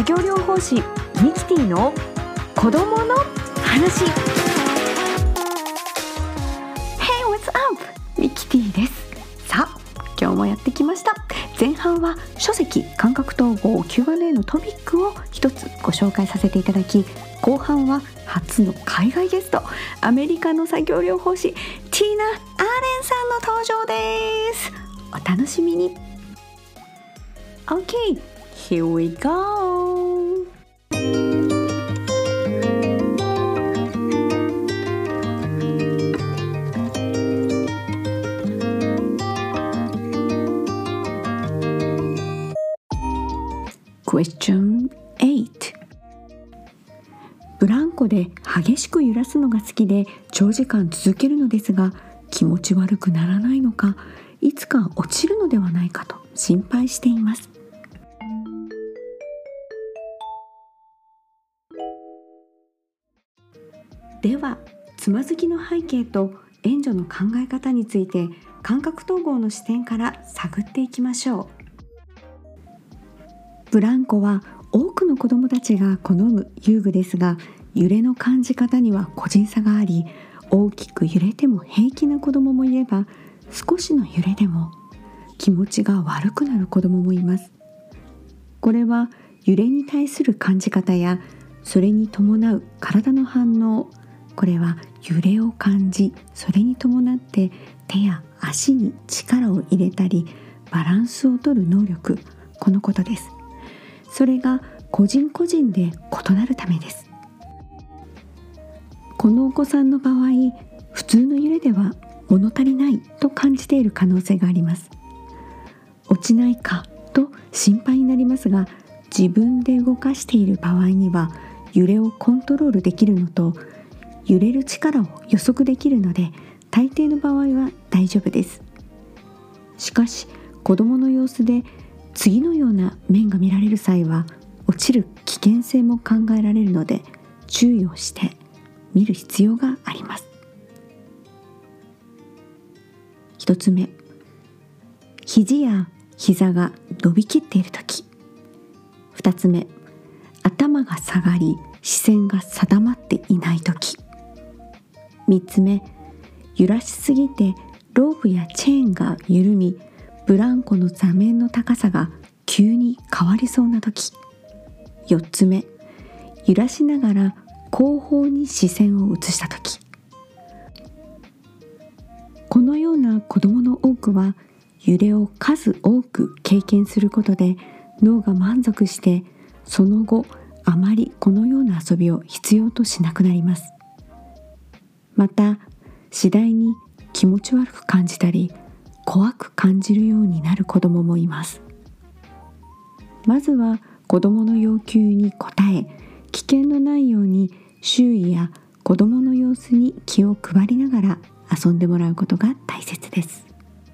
作業療法士ミキティの子供の話。 Hey, what's up? ミキティです。さあ今日もやってきました。前半は書籍感覚統合 Q&A のトピックを一つご紹介させていただき、後半は初の海外ゲスト、アメリカの作業療法士ティーナ・アーレンさんの登場です。お楽しみに。 OK, here we go. Question 8。ブランコで激しく揺らすのが好きで長時間続けるのですが、気持ち悪くならないのか、いつか落ちるのではないかと心配しています。では、つまずきの背景と援助の考え方について感覚統合の視点から探っていきましょう。ブランコは多くの子どもたちが好む遊具ですが、揺れの感じ方には個人差があり、大きく揺れても平気な子どももいれば、少しの揺れでも気持ちが悪くなる子どももいます。これは揺れに対する感じ方やそれに伴う体の反応、これは揺れを感じ、それに伴って手や足に力を入れたりバランスを取る能力、このことです。それが個人個人で異なるためです。このお子さんの場合、普通の揺れでは物足りないと感じている可能性があります。落ちないかと心配になりますが、自分で動かしている場合には揺れをコントロールできるのと、揺れる力を予測できるので、大抵の場合は大丈夫です。しかし子どもの様子で次のような面が見られる際は、落ちる危険性も考えられるので注意をして見る必要があります。一つ目、肘や膝が伸びきっているとき。二つ目、頭が下がり視線が定まっていないとき。三つ目、揺らしすぎてロープやチェーンが緩み、ブランコの座面の高さが急に変わりそうなとき。4つ目、揺らしながら後方に視線を移したとき。このような子どもの多くは、揺れを数多く経験することで脳が満足して、その後あまりこのような遊びを必要としなくなります。また次第に気持ち悪く感じたり怖く感じるようになる子どももいます。まずは子どもの要求に応え、危険のないように周囲や子どもの様子に気を配りながら遊んでもらうことが大切です。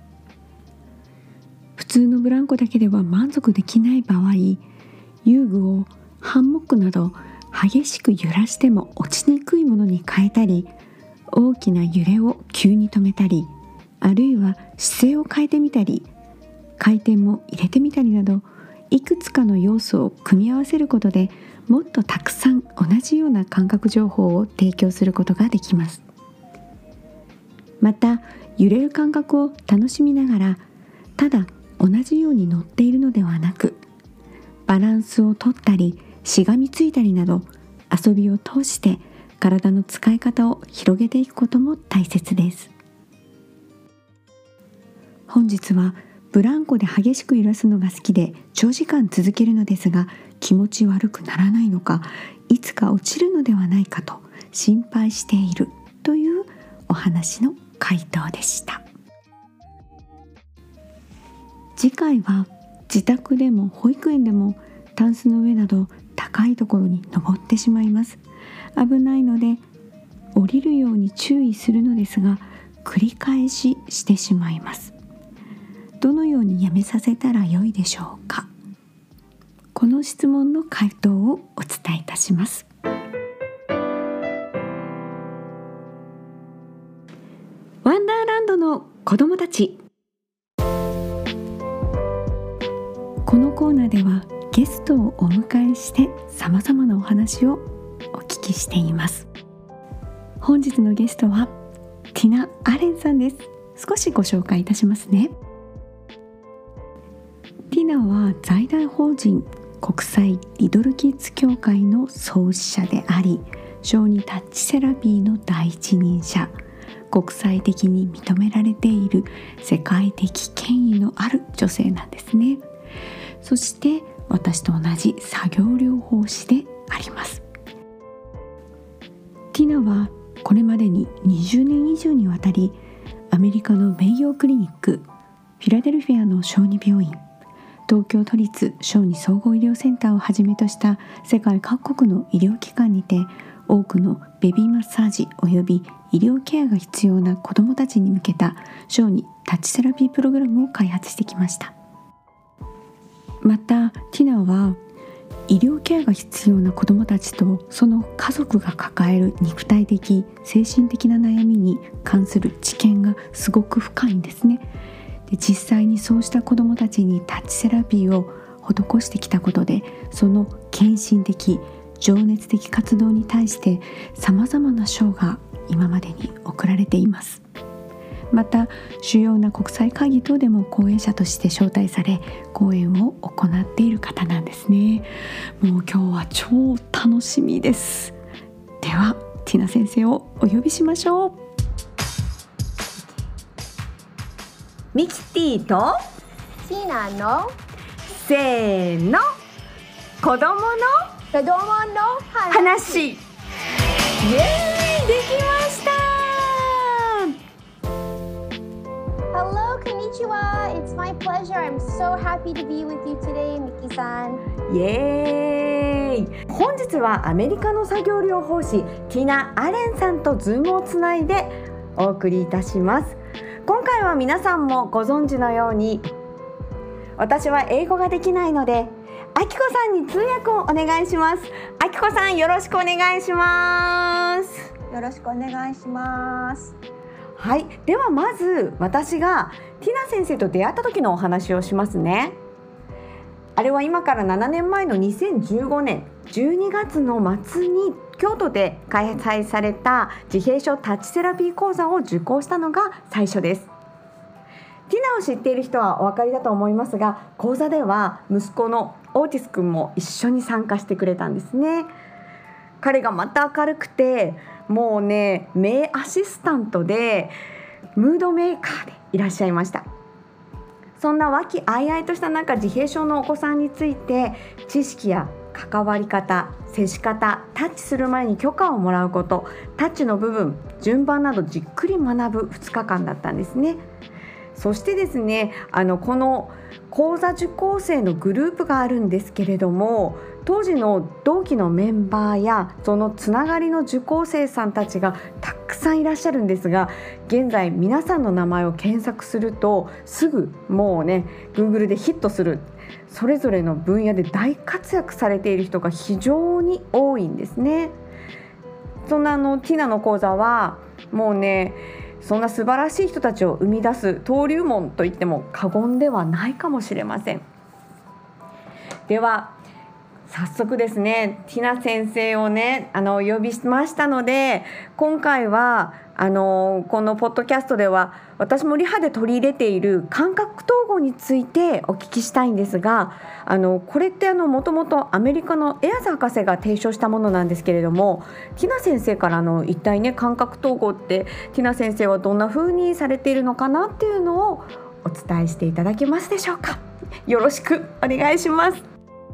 普通のブランコだけでは満足できない場合、遊具をハンモックなど激しく揺らしても落ちにくいものに変えたり、大きな揺れを急に止めたり、あるいは姿勢を変えてみたり、回転も入れてみたりなど、いくつかの要素を組み合わせることで、もっとたくさん同じような感覚情報を提供することができます。また揺れる感覚を楽しみながら、ただ同じように乗っているのではなく、バランスを取ったりしがみついたりなど、遊びを通して体の使い方を広げていくことも大切です。本日はブランコで激しく揺らすのが好きで長時間続けるのですが、気持ち悪くならないのか、いつか落ちるのではないかと心配しているというお話の回答でした。次回は自宅でも保育園でもタンスの上など高いところに登ってしまいます。危ないので降りるように注意するのですが、繰り返ししてしまいます。どのようにやめさせたらよいでしょうか。この質問の回答をお伝えいたします。ワンダーランドの子どもたち。このコーナーではゲストをお迎えして様々なお話をお聞きしています。本日のゲストはティナ・アレンさんです。少しご紹介いたしますね。ティナは財団法人国際リトルキッズ協会の創始者であり、小児タッチセラピーの第一人者、国際的に認められている世界的権威のある女性なんですね。そして私と同じ作業療法士であります。ティナはこれまでに20年以上にわたりアメリカのメイヨークリニック、フィラデルフィアの小児病院、東京都立小児総合医療センターをはじめとした世界各国の医療機関にて多くのベビーマッサージおよび医療ケアが必要な子どもたちに向けた小児タッチセラピープログラムを開発してきました。またティナは医療ケアが必要な子どもたちとその家族が抱える肉体的精神的な悩みに関する知見がすごく深いんですね。で、実際にそうした子どもたちにタッチセラピーを施してきたことで、その献身的情熱的活動に対してさまざまな賞が今までに贈られています。また主要な国際会議等でも講演者として招待され講演を行っている方なんですね。もう今日は超楽しみです。ではティナ先生をお呼びしましょう。ミキティとティナのせーの子供の話。イエーイ、できました。 Hello, konnichiwa. It's my pleasure. I'm so happy to be with you today, Miki-san. イエーイ。本日はアメリカの作業療法士ティナ・アレンさんとズームをつないでお送りいたします。今回は皆さんもご存知のように私は英語ができないのであきこさんに通訳をお願いします。あきこさんよろしくお願いします。 よろしくお願いします。 はい、ではまず私がティナ先生と出会った時のお話をしますね。あれは今から7年前の2015年12月の末に京都で開催された自閉症タッチセラピー講座を受講したのが最初です。ティナを知っている人はお分かりだと思いますが、講座では息子のオーティス君も一緒に参加してくれたんですね。彼がまた明るくてもうね、名アシスタントでムードメーカーでいらっしゃいました。そんな和気あいあいとした自閉症のお子さんについて知識や関わり方、接し方、タッチする前に許可をもらうこと、タッチの部分、順番などじっくり学ぶ2日間だったんですね。そしてですね、この講座受講生のグループがあるんですけれども、当時の同期のメンバーやそのつながりの受講生さんたちがたくさんいらっしゃるんですが、現在皆さんの名前を検索するとすぐもうね Google でヒットする、それぞれの分野で大活躍されている人が非常に多いんですね。そんなティナの講座はもうね、そんな素晴らしい人たちを生み出す登竜門といっても過言ではないかもしれません。では早速ですね、ティナ先生をねお呼びしましたので、今回はこのポッドキャストでは私もリハで取り入れている感覚統合についてお聞きしたいんですが、これってもともとアメリカのエアズ博士が提唱したものなんですけれども、ティナ先生から一体ね感覚統合ってティナ先生はどんな風にされているのかなっていうのをお伝えしていただけますでしょうか。よろしくお願いします。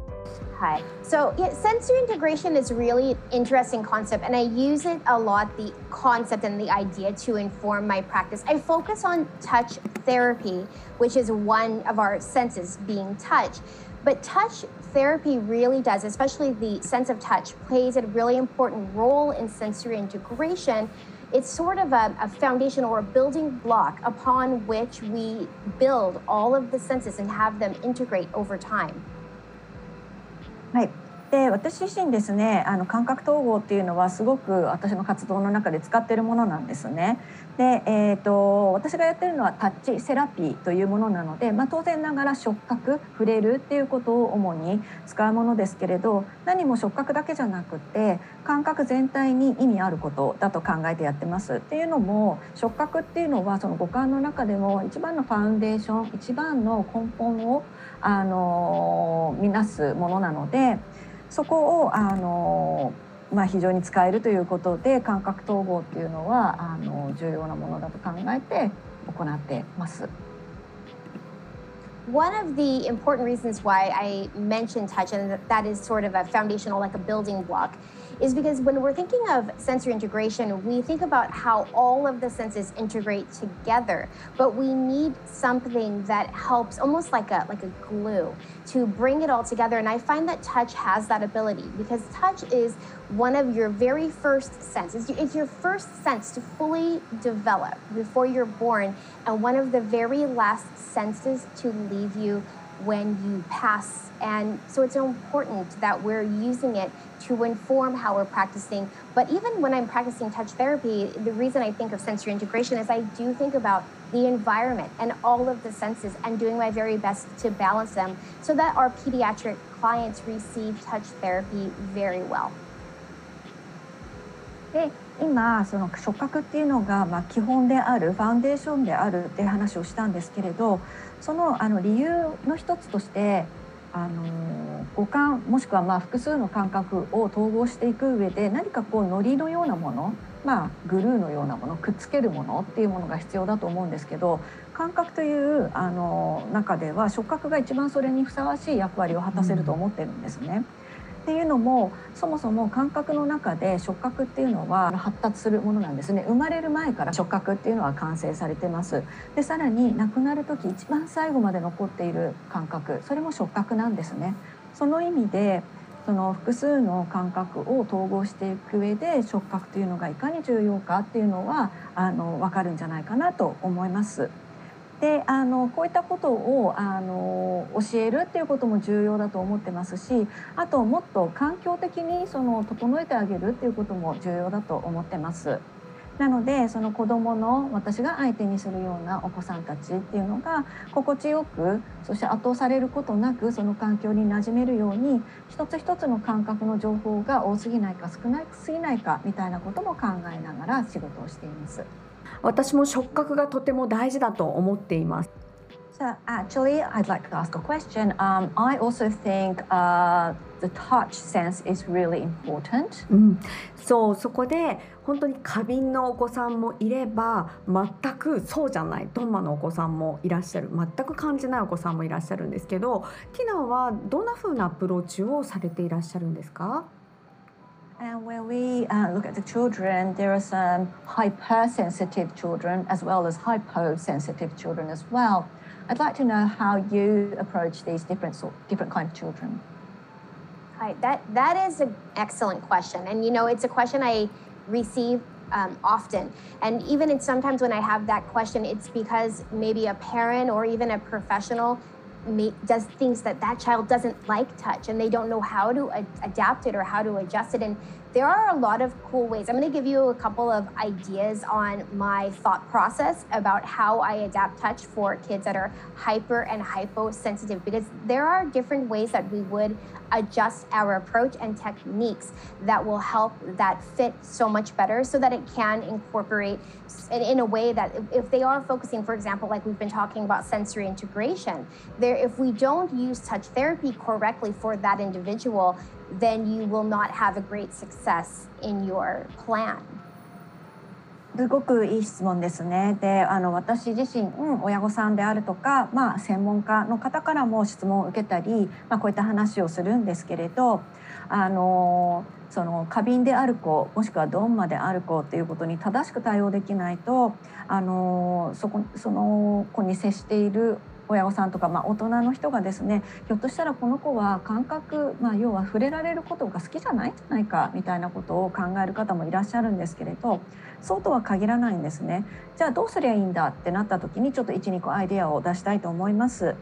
Hi. So yeah, sensory integration is really an interesting concept, and I use it a lot, the concept and the idea to inform my practice. I focus on touch therapy, which is one of our senses being touch. But touch therapy really does, especially the sense of touch, plays a really important role in sensory integration. It's sort of a foundation or a building block upon which we build all of the senses and have them integrate over time. はい。 で私自身ですね、感覚統合っていうのはすごく私の活動の中で使っているものなんですね。で、私がやってるのはタッチセラピーというものなので、当然ながら触覚、触れるっていうことを主に使うものですけれど、何も触覚だけじゃなくて感覚全体に意味あることだと考えてやってます。っていうのも、触覚っていうのはその五感の中でも一番のファウンデーション、一番の根本を見なすものなので、そこを非常に使えるということで、感覚統合っていうのは重要なものだと考えて行ってます。 One of the important reasons why I mentioned touch, and that is sort of a foundational, like a building block, is because when we're thinking of sensory integration, we think about how all of the senses integrate together, but we need something that helps, almost like a glue, to bring it all together. And I find that touch has that ability, because touch is one of your very first senses. It's your first sense to fully develop before you're born, and one of the very last senses to leave you when you pass. And so it's important that we're using it to inform how we're practicing. But even when I'm practicing touch therapy, the reason I think of sensory integration is I do think about the environment and all of the senses, and doing my very best to balance them so that our pediatric clients receive touch therapy very well. で、今その触覚っていうのが基本である、ファウンデーションであるっていう話をしたんですけれど、その理由の一つとして五感もしくは複数の感覚を統合していく上で、何か糊のようなもの、グルーのようなもの、くっつけるものっていうものが必要だと思うんですけど、感覚という中では触覚が一番それにふさわしい役割を果たせると思ってるんですね。っていうのも、そもそも感覚の中で触覚っていうのは発達するものなんですね。生まれる前から触覚っていうのは完成されてます。で、さらに亡くなる時一番最後まで残っている感覚、それも触覚なんですね。その意味でその複数の感覚を統合していく上で、触覚というのがいかに重要かっていうのは分かるんじゃないかなと思います。で、こういったことを教えるっていうことも重要だと思ってますし、あともっと環境的に整えてあげるっていうことも重要だと思ってます。なので、その子どもの、私が相手にするようなお子さんたちっていうのが心地よく、そして圧倒されることなくその環境に馴染めるように、一つ一つの感覚の情報が多すぎないか少なすぎないかみたいなことも考えながら仕事をしています。 私も触覚がとても大事だと思っています。 So actually, I'd like to ask a question. I also think the touch sense is really important. そこで本当に過敏のお子さんもいれば、全くそうじゃないトンマのお子さんもいらっしゃる、全く感じないお子さんもいらっしゃるんですけど、ティナはどんな風なアプローチをされていらっしゃるんですか ？And when we look at the children, there are some hypersensitive children as well as hyposensitive children as well. I'd like to know how you approach these different kind of children. Hi, that is an excellent question, and it's a question I receive often. And even sometimes when I have that question, it's because maybe a parent or even a professional does things that child doesn't like touch, and they don't know how to adapt it or how to adjust it. And there are a lot of cool ways. I'm going to give you a couple of ideas on my thought process about how I adapt touch for kids that are hyper and hyposensitive, because there are different ways that we would adjust our approach and techniques that will help that fit so much better, so that it can incorporate in a way that if they are focusing, for example, like we've been talking about sensory integration, if we don't use touch therapy correctly for that individual, then you will not have a great success in your plan. すごくいい質問ですね。で、私自身、親御さんであるとか、専門家の方からも質問を受けたり、こういった話をするんですけれど、その過敏である子、もしくはドンマである子っていうことに正しく対応できないと、その子に接している親御さんとか、大人の人がですね、ひょっとしたらこの子は感覚、要は触れられることが好きじゃないんじゃないかみたいなことを考える方もいらっしゃるんですけれど、そうとは限らないんですね。じゃあどうすりゃいいんだってなった時に、ちょっと 1,2 個アイデアを出したいと思います。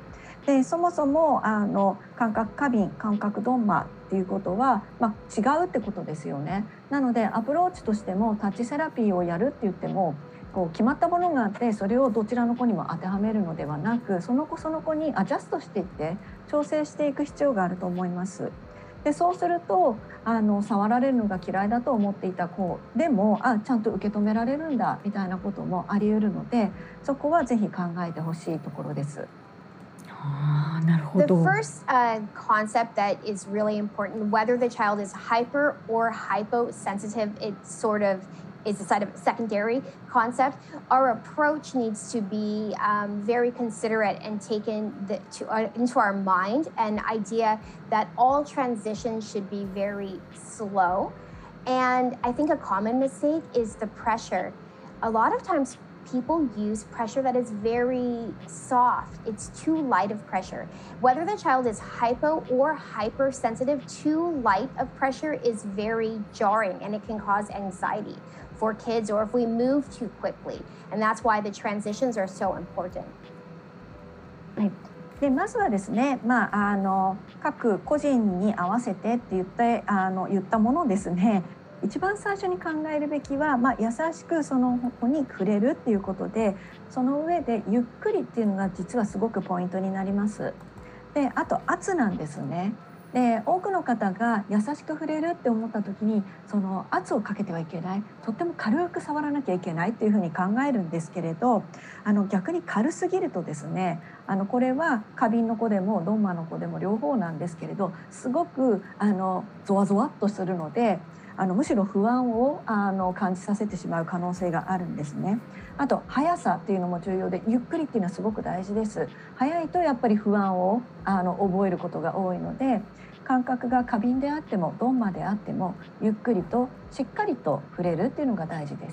でそもそも感覚過敏、感覚ドンマっていうことは、違うってことですよね。なのでアプローチとしてもタッチセラピーをやるって言ってもこう決まったものがあってそれをどちらの子にも当てはめるのではなく、その子その子にアジャストしていって調整していく必要があると思います。でそうすると触られるのが嫌いだと思っていた子でもちゃんと受け止められるんだみたいなこともあり得るので、そこはぜひ考えてほしいところです。 なるほ The ど。 first concept that is really important, whether the child is hyper or hyposensitive, it sort of is a side of secondary concept. Our approach needs to be very considerate and taken into our mind an idea that all transitions should be very slow. And I think a common mistake is the pressure. A lot of times people use pressure that is very soft. It's too light of pressure. Whether the child is hypo or hypersensitive, too light of pressure is very jarring and it can cause anxiety for kids or if we move too quickly. And that's why the transitions are so important. はい、でまずはですね、各個人に合わせてって言ったものをですね、一番最初に考えるべきは、優しくその子に触れるっていうことで、その上でゆっくりっていうのが実はすごくポイントになります。であと圧なんですね。で多くの方が優しく触れるって思った時にその圧をかけてはいけない、とっても軽く触らなきゃいけないっていうふうに考えるんですけれど、逆に軽すぎるとですね、これは過敏の子でもドンマの子でも両方なんですけれど、すごくゾワゾワっとするのでむしろ不安を感じさせてしまう可能性があるんですね。あと速さっていうのも重要で、ゆっくりっていうのはすごく大事です。速いとやっぱり不安を覚えることが多いので、感覚が過敏であってもドンマであってもゆっくりとしっかりと触れるっていうのが大事です。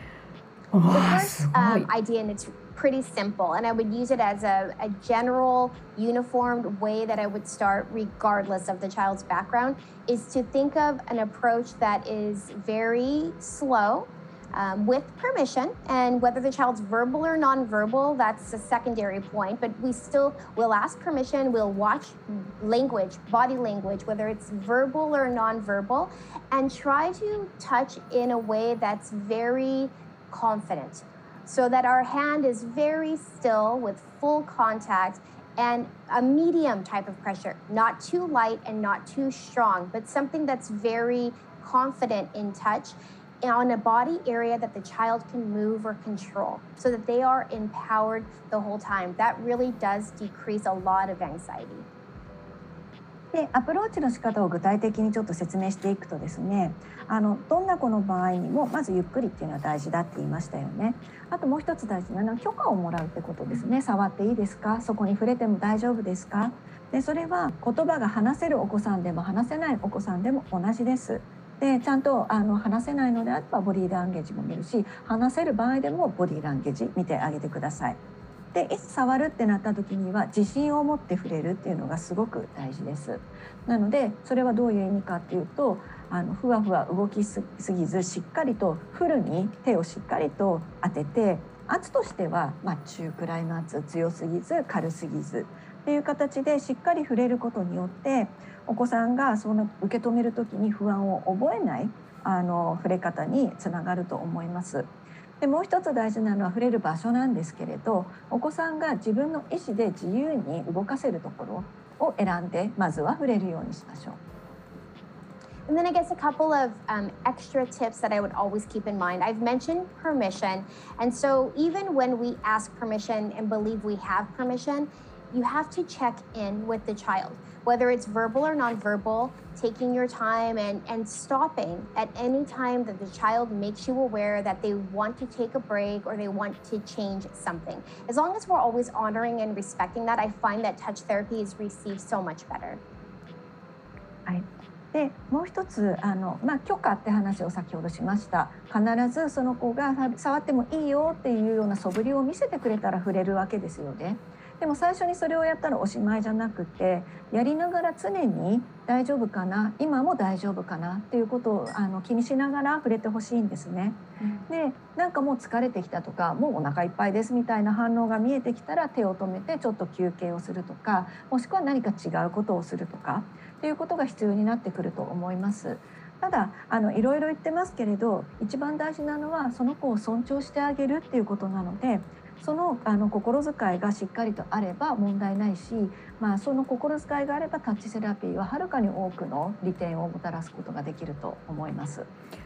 The first idea, and it's pretty simple, and I would use it as a general, uniformed way that I would start regardless of the child's background, is to think of an approach that is very slow, with permission, and whether the child's verbal or nonverbal, that's a secondary point, but we still will ask permission, we'll watch language, body language, whether it's verbal or nonverbal, and try to touch in a way that's very confident, so that our hand is very still with full contact and a medium type of pressure, not too light and not too strong, but something that's very confident in touch on a body area that the child can move or control, so that they are empowered the whole time. That really does decrease a lot of anxiety. でアプローチの仕方を具体的にちょっと説明していくとですね、どんな子の場合にもまずゆっくりっていうのは大事だって言いましたよね。あともう一つ大事なのは許可をもらうってことですね。触っていいですか、そこに触れても大丈夫ですか。でそれは言葉が話せるお子さんでも話せないお子さんでも同じです。でちゃんと話せないのであればボディーランゲージも見るし、話せる場合でもボディーランゲージ見てあげてください。でいつ触るってなった時には自信を持って触れるっていうのがすごく大事です。なのでそれはどういう意味かっていうと、ふわふわ動きすぎずしっかりとフルに手をしっかりと当てて、圧としては中くらいの圧、強すぎず軽すぎずっていう形でしっかり触れることによってお子さんがその受け止める時に不安を覚えない触れ方につながると思います。でもう一つ大事なのは触れる場所なんですけれど、お子さんが自分の意思で自由に動かせるところを選んでまずは触れるようにしましょう。 And then I guess a couple of extra tips that I would always keep in mind. I've mentioned permission. And so even when we ask permission and believe we have permission, you have to check in with the child, whether it's verbal or nonverbal, taking your time and stopping at any time that the child makes you aware that they want to take a break or they want to change something. As long as we're always honoring and respecting that, I find that touch therapy is received so much better. はい。でもう一つ許可って話を先ほどしました。必ずその子が触ってもいいよっていうような素振りを見せてくれたら触れるわけですよね。 でも最初にそれをやったらおしまいじゃなくて、やりながら常に大丈夫かな、今も大丈夫かなっていうことを気にしながら触れてほしいんですね。で、なんかもう疲れてきたとか、もうお腹いっぱいですみたいな反応が見えてきたら手を止めてちょっと休憩をするとか、もしくは何か違うことをするとかっていうことが必要になってくると思います。ただいろいろ言ってますけれど、一番大事なのはその子を尊重してあげるっていうことなので、その心遣いがしっかりとあれば問題ないし、その心遣いがあればタッチセラピーははるかに多くの利点をもたらすことができると思います。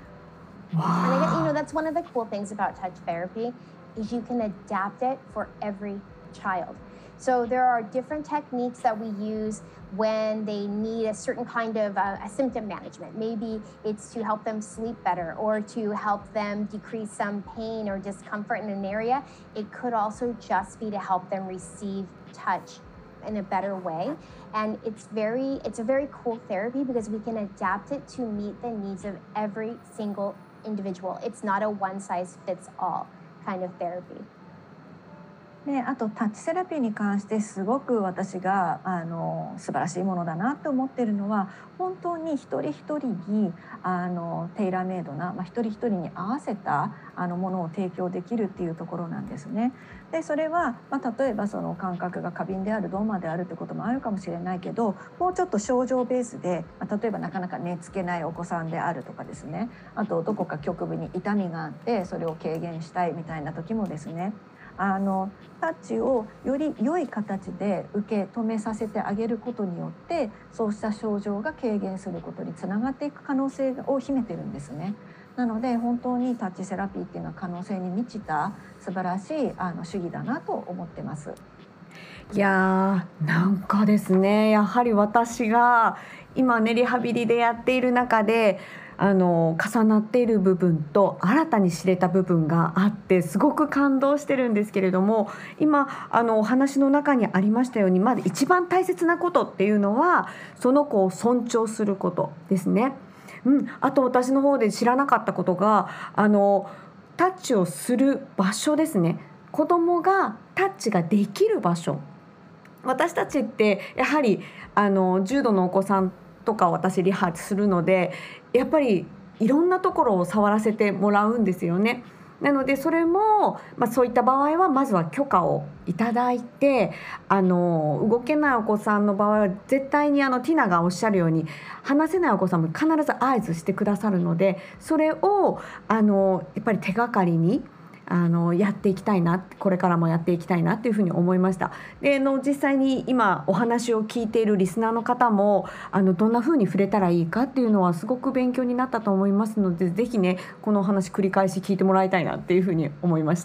And I guess, that's one of the cool things about touch therapy is you can adapt it for every child. So there are different techniques that we use when they need a certain kind of a symptom management. Maybe it's to help them sleep better or to help them decrease some pain or discomfort in an area. It could also just be to help them receive touch in a better way. And it's a very cool therapy because we can adapt it to meet the needs of every single individual. It's not a one size fits all kind of therapy. で、あとタッチセラピーに関してすごく私が素晴らしいものだなと思っているのは、本当に一人一人にテイラーメイドな、一人一人に合わせたものを提供できるっていうところなんですね。でそれは、例えばその感覚が過敏であるドーマであるってこともあるかもしれないけど、もうちょっと症状ベースで、例えばなかなか寝つけないお子さんであるとかですね、あとどこか局部に痛みがあってそれを軽減したいみたいな時もですね、タッチをより良い形で受け止めさせてあげることによって、そうした症状が軽減することにつながっていく可能性を秘めてるんですね。なので本当にタッチセラピーっていうのは可能性に満ちた素晴らしい主義だなと思ってます。 いやー、なんかですね、やはり私が今ねリハビリでやっている中で重なっている部分と新たに知れた部分があって、すごく感動してるんですけれども、今お話の中にありましたように、まず一番大切なことっていうのはその子を尊重することですね。あと私の方で知らなかったことがタッチをする場所ですね。子供がタッチができる場所、私たちってやはり重度のお子さんとか私リハするので、やっぱりいろんなところを触らせてもらうんですよね。なのでそれも、そういった場合はまずは許可をいただいて、動けないお子さんの場合は絶対にティナがおっしゃるように話せないお子さんも必ず合図してくださるので、それをやっぱり手がかりにやっていきたいな、これからもやっていきたいなっていうふうに思いました。で実際に今お話を聞いているリスナーの方もどんなふうに触れたらいいかっていうのはすごく勉強になったと思いますので、ぜひねこのお話繰り返し聞いてもらいたいなっていうふうに思いました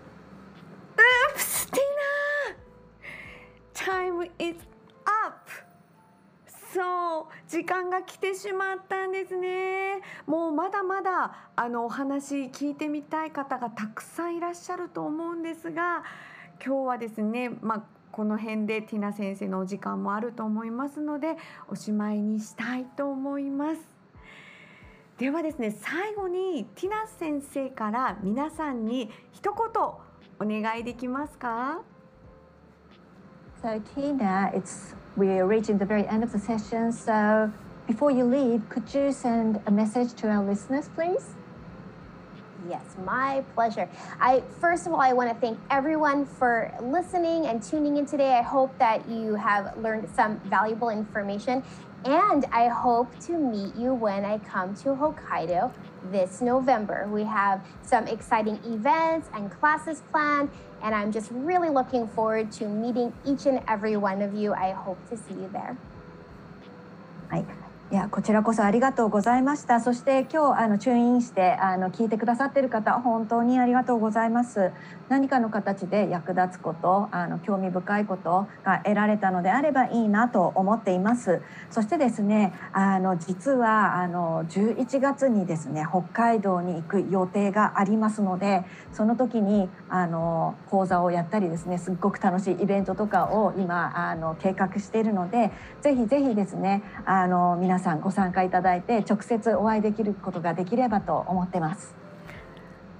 。Time is up! そう、時間が来てしまったんですね。もうまだまだお話聞いてみたい方がたくさんいらっしゃると思うんですが、今日はですね、この辺でティナ先生のお時間もあると思いますのでおしまいにしたいと思います。ではですね、最後にティナ先生から皆さんに一言お願いできますか？ So Tina, we're reaching the very end of the session. So before you leave, could you send a message to our listeners, please? Yes, my pleasure. First of all, I want to thank everyone for listening and tuning in today. I hope that you have learned some valuable information, and I hope to meet you when I come to Hokkaido this November. We have some exciting events and classes planned, and I'm just really looking forward to meeting each and every one of you. I hope to see you there. はい。いや、こちらこそありがとうございました。そして今日チューインして聞いてくださっている方、本当にありがとうございます。何かの形で役立つこと、興味深いことが得られたのであればいいなと思っています。そしてですね、実は11月にですね、北海道に行く予定がありますので、その時に講座をやったりですね、すっごく楽しいイベントとかを今計画しているので、ぜひぜひですね、皆さんご参加いただいて直接お会いできることができればと思ってます。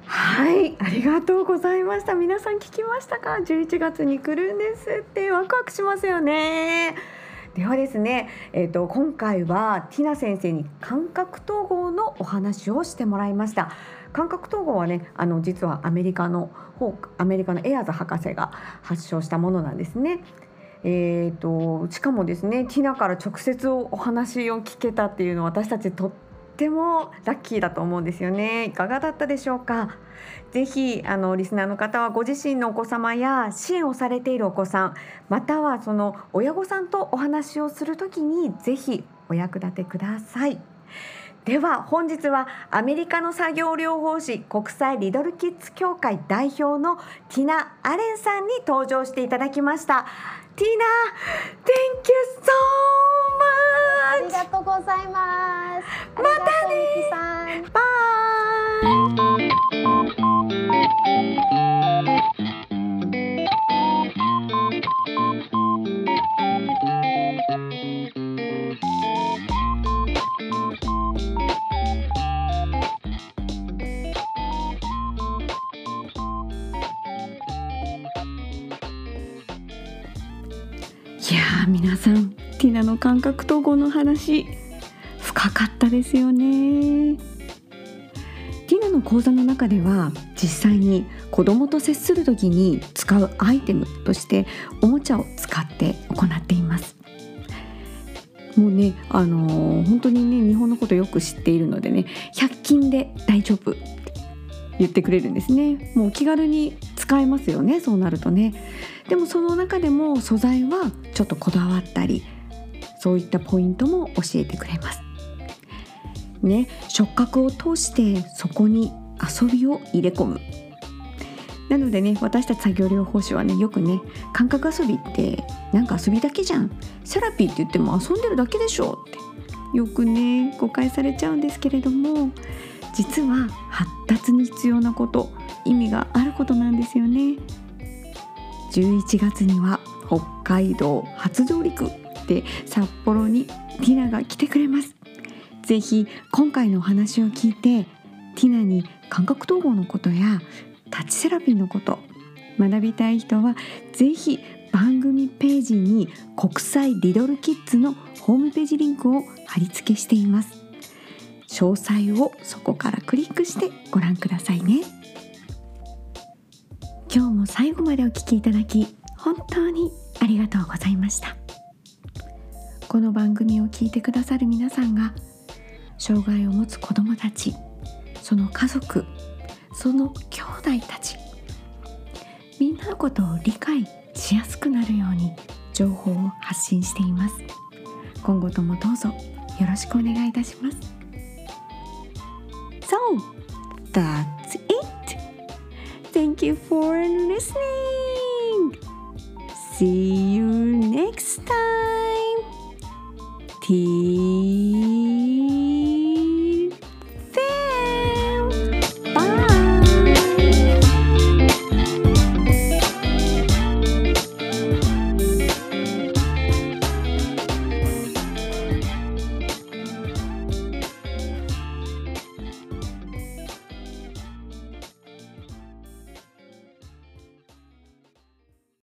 はい、ありがとうございました。皆さん聞きましたか？11月に来るんですってワクワクしますよね。ではですね、今回はティナ先生に感覚統合のお話をしてもらいました。感覚統合はね、実はアメリカのエアーズ博士が発祥したものなんですね。しかもですね、ティナから直接お話を聞けたっていうのは私たちとってもラッキーだと思うんですよね。いかがだったでしょうか？ぜひリスナーの方はご自身のお子様や支援をされているお子さん、またはその親御さんとお話をするときにぜひお役立てください。では本日はアメリカの作業療法士国際リドルキッズ協会代表のティナ・アレンさんに登場していただきました。ティナ、Thank you so much! ありがとうございます。 またね。 ミキさん。 バイ。いやー、皆さんティナの感覚統合の話深かったですよね。ティナの講座の中では実際に子どもと接するときに使うアイテムとしておもちゃを使って行っています。もうね、本当にね日本のことよく知っているのでね、100均で大丈夫って言ってくれるんですね。もう気軽に使えますよね、そうなるとね。でもその中でも素材はちょっとこだわったり、そういったポイントも教えてくれますね。触覚を通してそこに遊びを入れ込む。なのでね、私たち作業療法士はね、よくね、感覚遊びってなんか遊びだけじゃん、セラピーって言っても遊んでるだけでしょってよくね誤解されちゃうんですけれども、実は発達に必要なこと、意味があることなんですよね。11月には北海道初上陸で札幌にティナが来てくれます。ぜひ今回のお話を聞いて、ティナに感覚統合のことやタッチセラピーのこと学びたい人は、ぜひ番組ページに国際リドルキッズのホームページリンクを貼り付けしています。詳細をそこからクリックしてご覧くださいね。今日も最後までお聞きいただき本当にありがとうございました。この番組を聞いてくださる皆さんが障害を持つ子どもたち、その家族、その兄弟たち、みんなのことを理解しやすくなるように情報を発信しています。今後ともどうぞよろしくお願いいたします。So, that's it.Thank you for listening. See you next time.